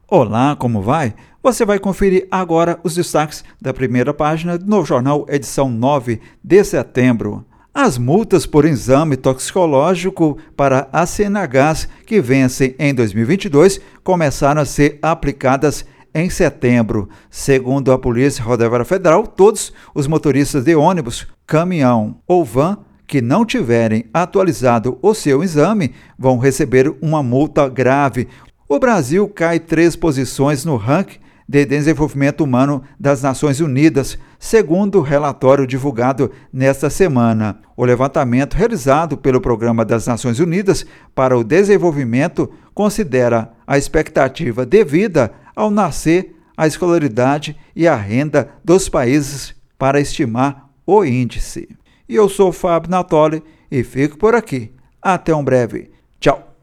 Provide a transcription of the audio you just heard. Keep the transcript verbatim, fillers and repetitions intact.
Olá, como vai? Você vai conferir agora os destaques da primeira página do Novo Jornal, edição nove de setembro. As multas por exame toxicológico para a C N Hs que vencem em dois mil e vinte e dois começaram a ser aplicadas em setembro. Segundo a Polícia Rodoviária Federal, todos os motoristas de ônibus, caminhão ou van que não tiverem atualizado o seu exame vão receber uma multa grave. O Brasil cai três posições no ranking de desenvolvimento humano das Nações Unidas, segundo o relatório divulgado nesta semana. O levantamento realizado pelo Programa das Nações Unidas para o Desenvolvimento considera a expectativa de vida ao nascer, a escolaridade e a renda dos países para estimar o índice. E eu sou Fábio Natoli e fico por aqui. Até um breve. Tchau.